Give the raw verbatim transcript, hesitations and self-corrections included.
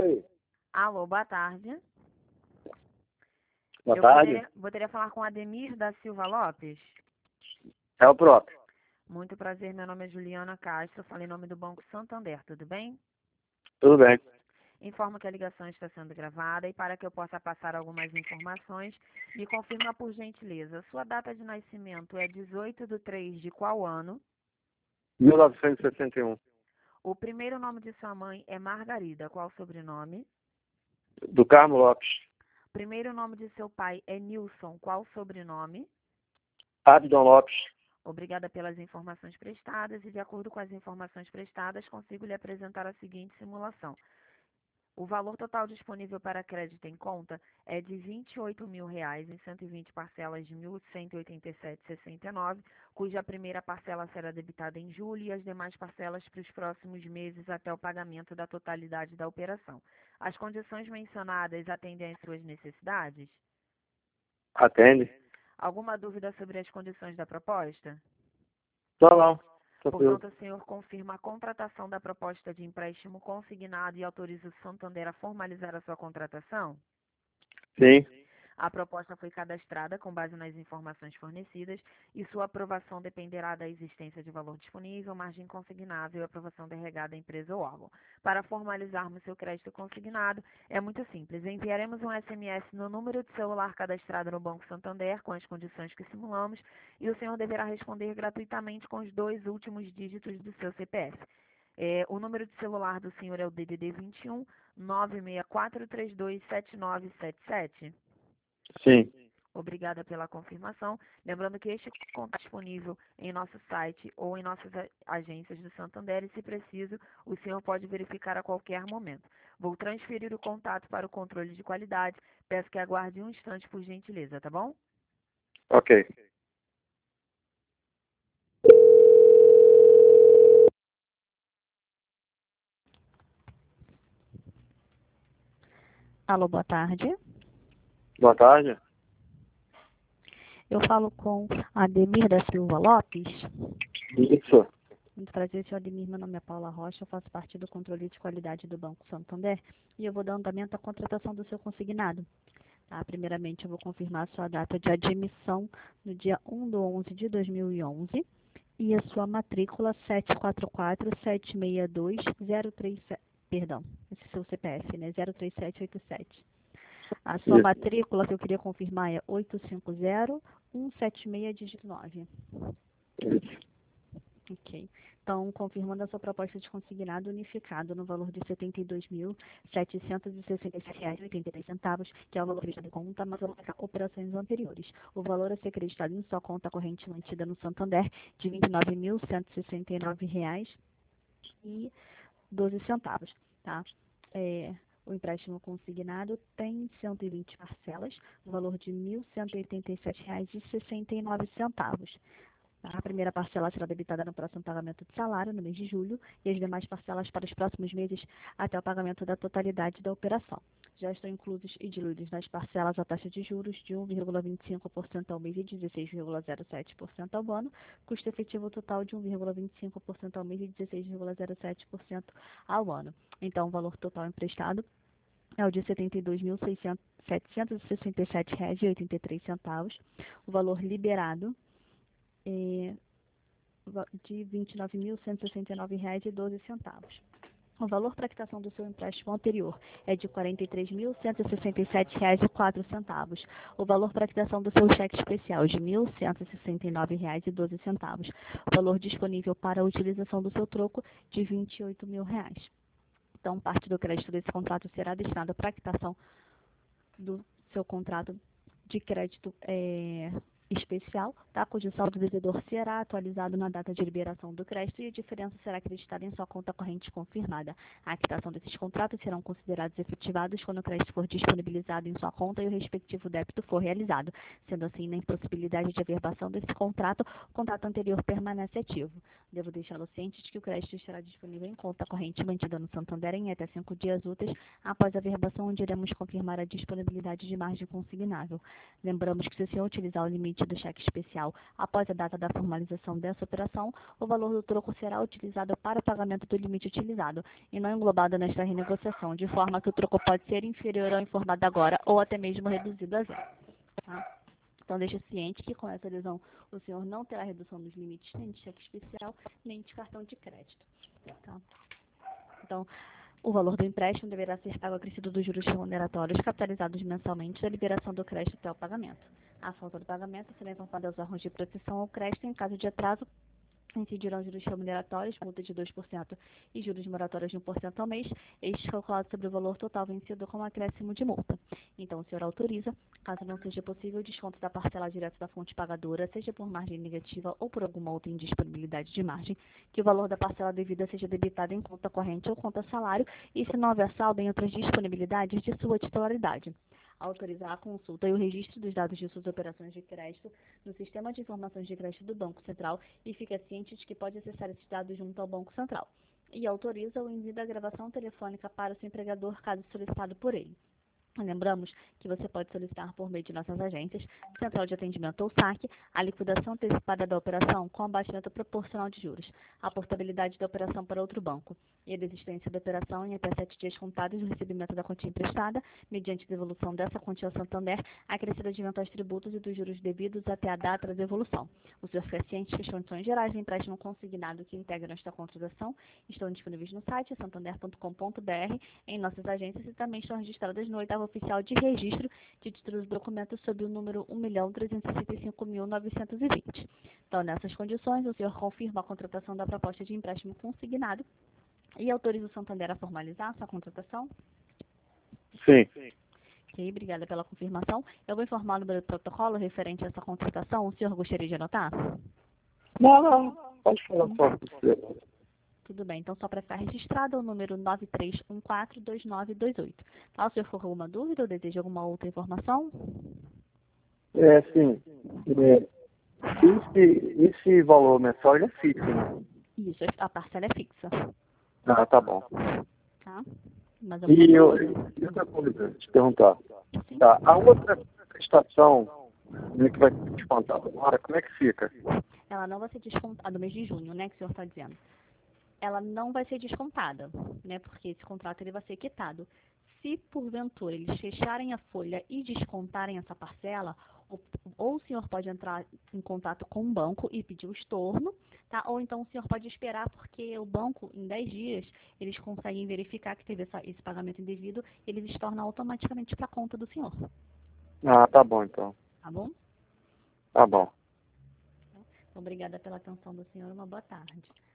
Oi, Alô, boa tarde. boa Eu tarde. poderia, poderia falar com Ademir da Silva Lopes? É o próprio. Muito prazer, meu nome é Juliana Castro, falei em nome do Banco Santander, tudo bem? Tudo bem. Informo que a ligação está sendo gravada e para que eu possa passar algumas informações, me confirma por gentileza, sua data de nascimento é dezoito de três de qual ano? mil novecentos e sessenta e um. O primeiro nome de sua mãe é Margarida, qual o sobrenome? Do Carmo Lopes. Primeiro nome de seu pai é Nilson, qual o sobrenome? Abdon Lopes. Obrigada pelas informações prestadas e, de acordo com as informações prestadas, consigo lhe apresentar a seguinte simulação. O valor total disponível para crédito em conta é de vinte e oito mil reais em cento e vinte parcelas de mil cento e oitenta e sete vírgula sessenta e nove, cuja primeira parcela será debitada em julho e as demais parcelas para os próximos meses até o pagamento da totalidade da operação. As condições mencionadas atendem às suas necessidades? Atende? Alguma dúvida sobre as condições da proposta? Não, não. Tranquilo. Portanto, o senhor confirma a contratação da proposta de empréstimo consignado e autoriza o Santander a formalizar a sua contratação? Sim. A proposta foi cadastrada com base nas informações fornecidas e sua aprovação dependerá da existência de valor disponível, margem consignável e aprovação derregada da empresa ou órgão. Para formalizarmos seu crédito consignado, é muito simples. Enviaremos um S M S no número de celular cadastrado no Banco Santander com as condições que simulamos e o senhor deverá responder gratuitamente com os dois últimos dígitos do seu C P F. É, o número de celular do senhor é o D D D vinte e um, nove seis quatro três dois sete nove sete sete. Sim. Obrigada pela confirmação. Lembrando que este conta é disponível em nosso site ou em nossas agências do Santander e, se preciso, o senhor pode verificar a qualquer momento. Vou transferir o contato para o controle de qualidade. Peço que aguarde um instante, por gentileza, tá bom? Ok. Alô, boa tarde. Boa tarde. Eu falo com Ademir da Silva Lopes. Isso. Muito prazer, senhor Ademir. Meu nome é Paula Rocha, eu faço parte do controle de qualidade do Banco Santander e eu vou dar andamento à contratação do seu consignado. Tá? Primeiramente, eu vou confirmar a sua data de admissão no dia um de onze de dois mil e onze e a sua matrícula sete quatro quatro sete seis dois zero três sete, perdão, esse é seu C P F, né? zero três sete oito sete. A sua Isso. matrícula que eu queria confirmar é oito cinco zero um sete seis dígito nove. Isso. Ok. Então, confirmando a sua proposta de consignado unificado no valor de setenta e dois mil setecentos e sessenta e sete reais e oitenta e três centavos, que é o valor acreditado em conta, mas vamos pegar operações anteriores. O valor a ser acreditado em sua conta corrente mantida no Santander de vinte e nove mil cento e sessenta e nove reais e doze centavos, tá? É, o empréstimo consignado tem cento e vinte parcelas, no valor de mil cento e oitenta e sete reais e sessenta e nove centavos. A primeira parcela será debitada no próximo pagamento de salário, no mês de julho, e as demais parcelas para os próximos meses até o pagamento da totalidade da operação. Já estão inclusos e diluídos nas parcelas a taxa de juros de um vírgula vinte e cinco por cento ao mês e dezesseis vírgula zero sete por cento ao ano, custo efetivo total de um vírgula vinte e cinco por cento ao mês e dezesseis vírgula zero sete por cento ao ano. Então, o valor total emprestado é o de setenta e dois mil setecentos e sessenta e sete reais e oitenta e três centavos. O valor liberado é de vinte e nove mil cento e sessenta e nove reais e doze centavos. O valor para quitação do seu empréstimo anterior é de quarenta e três mil cento e sessenta e sete reais e quatro centavos. O valor para quitação do seu cheque especial é de mil cento e sessenta e nove reais e doze centavos. O valor disponível para a utilização do seu troco de vinte e oito mil reais. Então, parte do crédito desse contrato será destinada para a quitação do seu contrato de crédito é, especial, tá? Cujo saldo devedor será atualizado na data de liberação do crédito e a diferença será acreditada em sua conta corrente confirmada. A quitação desses contratos serão considerados efetivados quando o crédito for disponibilizado em sua conta e o respectivo débito for realizado. Sendo assim, na impossibilidade de averbação desse contrato, o contrato anterior permanece ativo. Devo deixá-lo ciente de que o crédito estará disponível em conta corrente mantida no Santander em até cinco dias úteis após a averbação, onde iremos confirmar a disponibilidade de margem consignável. Lembramos que, se o senhor utilizar o limite emitido cheque especial após a data da formalização dessa operação, o valor do troco será utilizado para o pagamento do limite utilizado e não englobado nesta renegociação, de forma que o troco pode ser inferior ao informado agora ou até mesmo reduzido a zero. Tá? Então, deixe ciente que com essa adesão o senhor não terá redução dos limites nem de cheque especial, nem de cartão de crédito. Tá? Então, o valor do empréstimo deverá ser pago acrescido dos juros remuneratórios capitalizados mensalmente da liberação do crédito até o pagamento. A falta do pagamento será informada aos órgãos de proteção ao crédito em caso de atraso. Incidirão juros remuneratórios, multa de dois por cento e juros moratórios de um por cento ao mês, estes calculados sobre o valor total vencido com acréscimo de multa. Então, o senhor autoriza, caso não seja possível o desconto da parcela direta da fonte pagadora, seja por margem negativa ou por alguma outra indisponibilidade de margem, que o valor da parcela devida seja debitado em conta corrente ou conta salário, e se não houver saldo em outras disponibilidades de sua titularidade. Autorizar a consulta e o registro dos dados de suas operações de crédito no Sistema de Informações de Crédito do Banco Central e fica ciente de que pode acessar esses dados junto ao Banco Central. E autoriza o envio da gravação telefônica para o seu empregador, caso solicitado por ele. Lembramos que você pode solicitar por meio de nossas agências, Central de Atendimento ou saque, a liquidação antecipada da operação com abatimento proporcional de juros, a portabilidade da operação para outro banco e a desistência da operação em até sete dias contados do recebimento da quantia emprestada, mediante devolução dessa quantia ao Santander, acrescida de eventuais tributos e dos juros devidos até a data da devolução. O senhor fica ciente que as condições gerais do empréstimo consignado que integram esta contratação estão disponíveis no site santander ponto com ponto br, em nossas agências e também estão registradas no oitavo Oficial de Registro de Títulos e Documentos sob o número um milhão trezentos e sessenta e cinco mil novecentos e vinte. Então, nessas condições, o senhor confirma a contratação da proposta de empréstimo consignado e autoriza o Santander a formalizar sua contratação? Sim. Ok, obrigada pela confirmação. Eu vou informar o número do protocolo referente a essa contratação. O senhor gostaria de anotar? Não, não. Pode falar só com você. Tudo bem, então só para ficar registrado o número nove três um quatro dois nove dois oito. Tá, o senhor ficou com alguma dúvida ou deseja alguma outra informação? É, sim. É, esse, esse valor mensal ele é fixo, né? Isso, a parcela é fixa. Ah, tá bom. Tá? Mas alguma E, eu, dúvida? e outra coisa, te perguntar. Sim. Tá, a outra prestação né, que vai ser descontada agora, como é que fica? Ela não vai ser descontada do mês de junho, né, que o senhor está dizendo. Ela não vai ser descontada, né, porque esse contrato ele vai ser quitado. Se, porventura, eles fecharem a folha e descontarem essa parcela, ou, ou o senhor pode entrar em contato com o banco e pedir o estorno, tá? Ou então o senhor pode esperar, porque o banco, em dez dias, eles conseguem verificar que teve essa, esse pagamento indevido, eles estornam automaticamente para a conta do senhor. Ah, tá bom, então. Tá bom? Tá bom. Obrigada pela atenção do senhor. Uma boa tarde.